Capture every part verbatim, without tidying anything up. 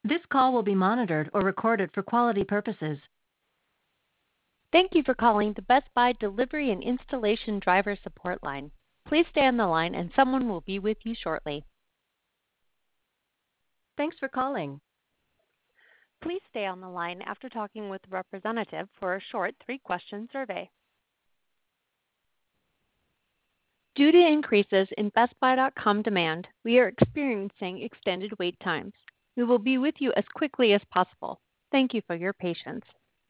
This call will be monitored or recorded for quality purposes. Thank you for calling the Best Buy Delivery and Installation Driver Support Line. Please stay on the line and someone will be with you shortly. Thanks for calling. Please stay on the line after talking with a representative for a short three-question survey. Due to increases in Best Buy dot com demand, we are experiencing extended wait times. We will be with you as quickly as possible. Thank you for your patience.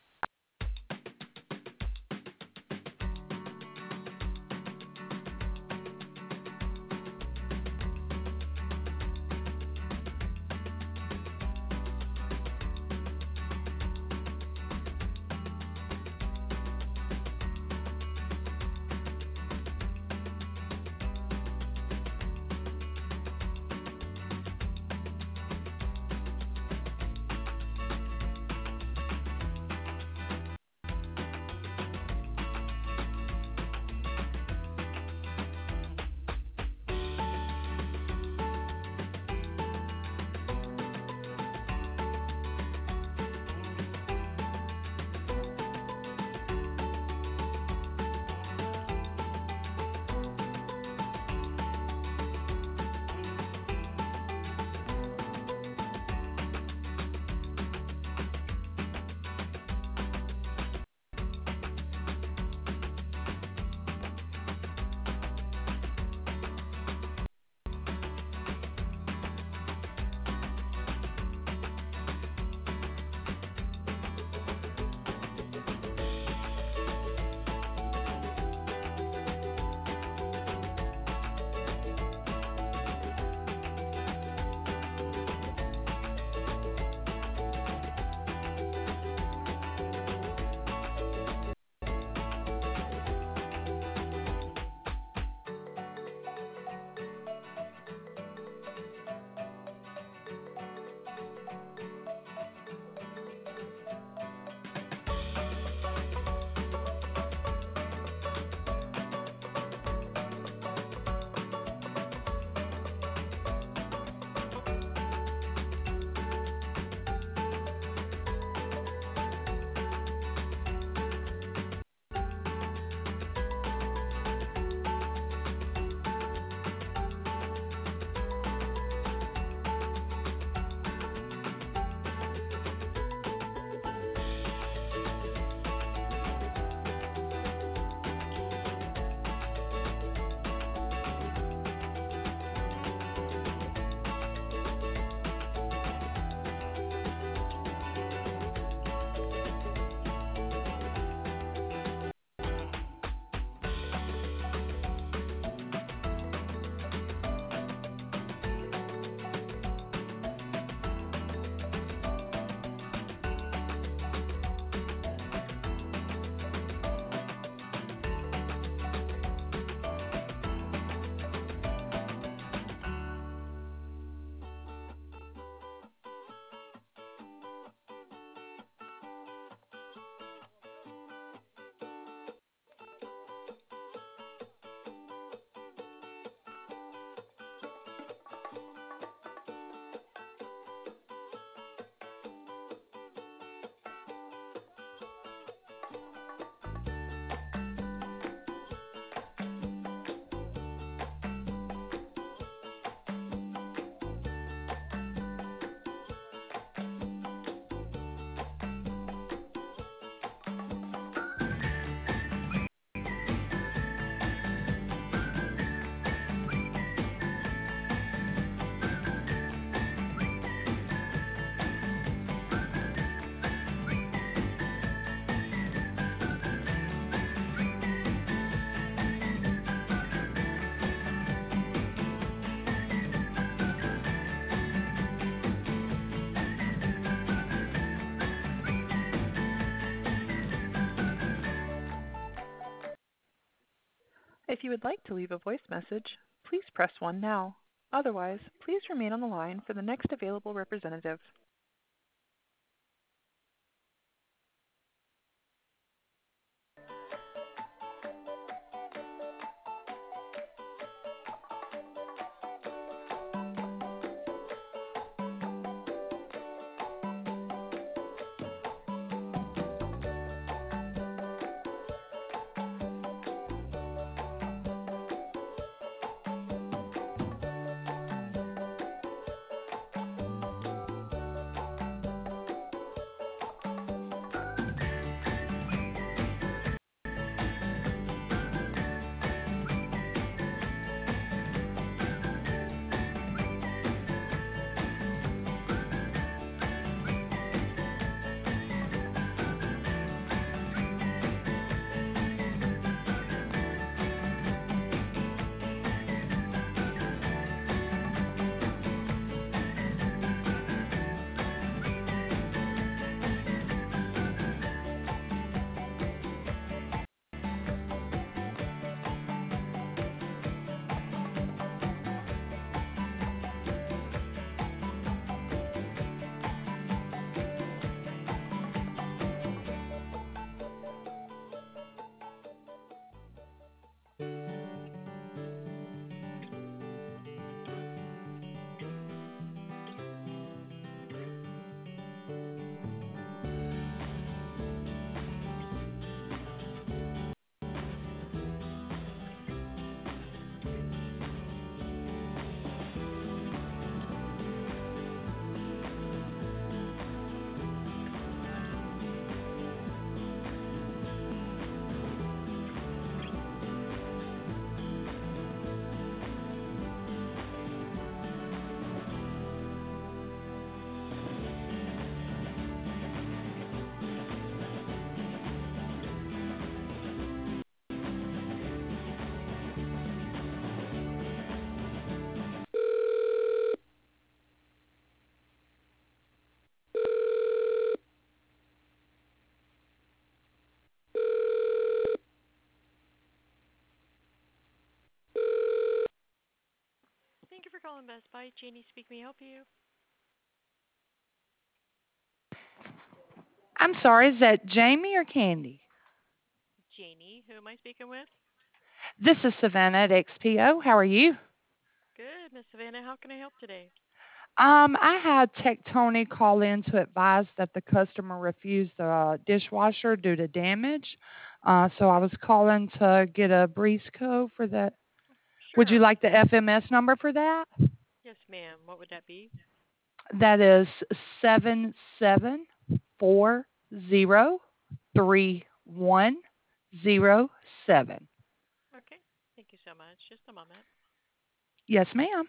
If you would like to leave a voice message, please press one now. Otherwise, please remain on the line for the next available representative. calling Best Buy. Jeannie speak. May I help you? I'm sorry, is that Jamie or Candy? Janie. Who am I speaking with? This is Savannah at X P O. How are you? Good, Miss Savannah. How can I help today? Um, I had Tectonic call in to advise that the customer refused the dishwasher due to damage. Uh, so I was calling to get a breeze code for that. Would you Sure. like the F M S number for that? Yes, ma'am. What would that be? That is seven seven four zero three one zero seven. Okay. Thank you so much. Just a moment. Yes, ma'am.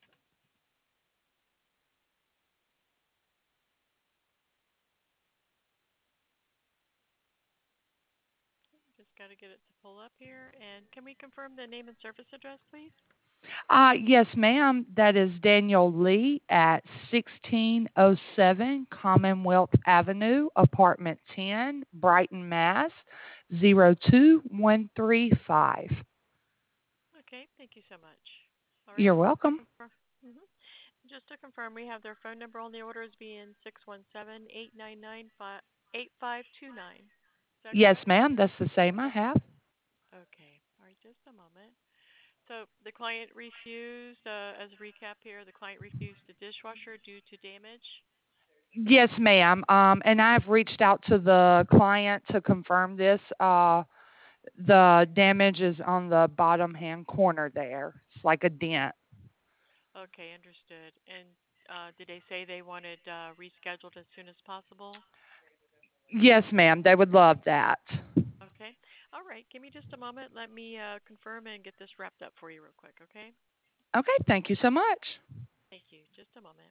Just got to get it to pull up here. And can we confirm the name and service address, please? Uh, yes, ma'am. That is Daniel Lee at sixteen oh seven Commonwealth Avenue, Apartment ten, Brighton, Mass. zero two one three five. Okay. Thank you so much. All right. You're Just to welcome. confirm. hmm Just to confirm, we have their phone number on the order as being six one seven, eight nine nine, eight five two nine. Is that Yes, correct? ma'am. That's the same I Okay. have. Okay. All right. Just a moment. So the client refused, uh, as a recap here, the client refused the dishwasher due to damage. Yes, ma'am. Um, and I've reached out to the client to confirm this. Uh, the damage is on the bottom hand corner there. It's like a dent. Okay, understood. And uh, did they say they wanted uh, rescheduled as soon as possible? Yes, ma'am. They would love that. Okay. All right. Give me just a moment. Let me uh, confirm and get this wrapped up for you real quick, okay? Okay. Thank you so much. Thank you. Just a moment.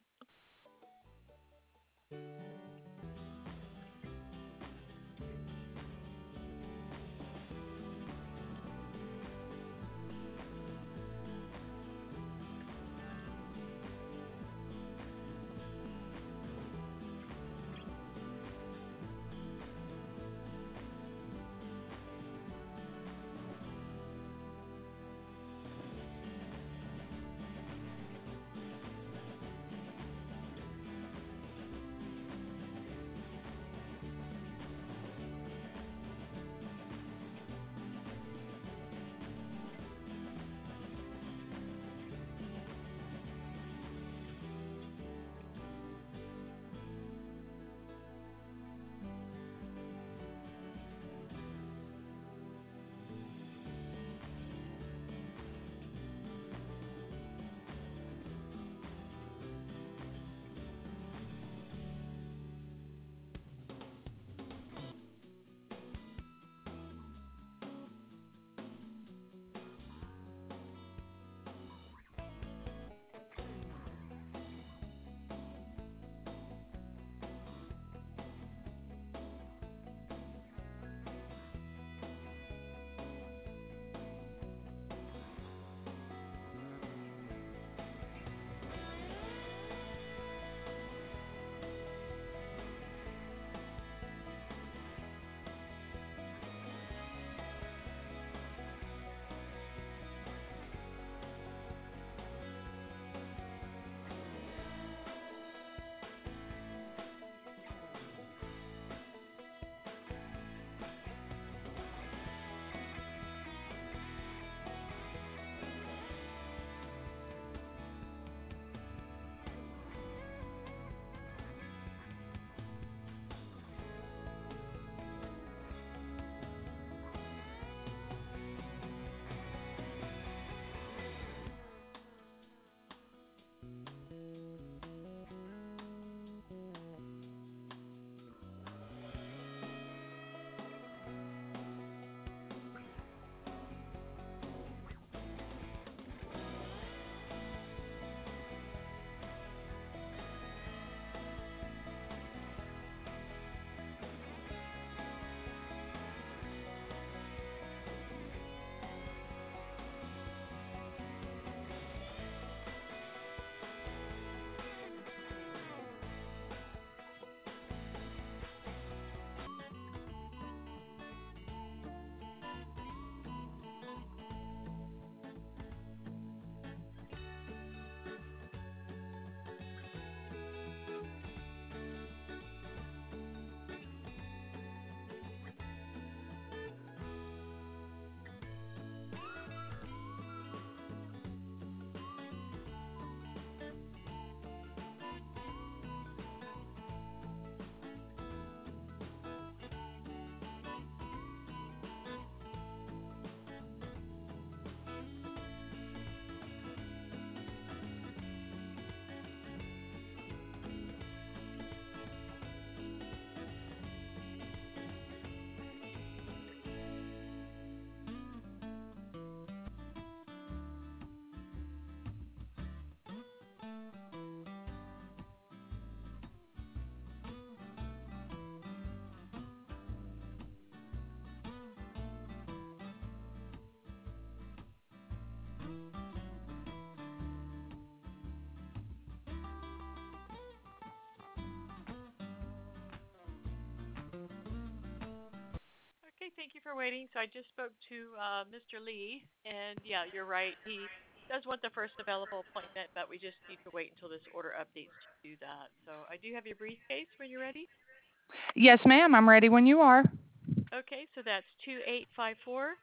Okay, thank you for waiting. So I just spoke to uh, Mister Lee, and yeah, you're right. He does want the first available appointment, but we just need to wait until this order updates to do that. So I do have your briefcase when you're ready. Yes, ma'am. I'm ready when you are. Okay, so that's two eight five four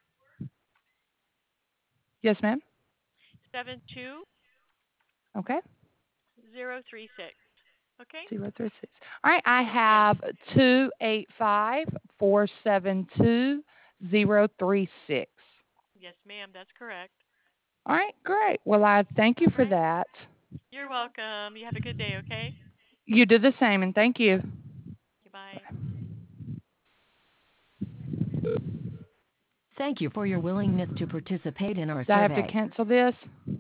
Yes, ma'am. seven two Okay. zero three six. Okay? Zero three six. All right. I Yes, ma'am. have two eight five four seven two zero three six. Yes, ma'am. That's correct. All right. Great. Well, I thank you All for right. that. You're welcome. You have a good day, okay? You do the same, and thank you. Goodbye. Thank you for your willingness to participate in our Do I have to survey. cancel this?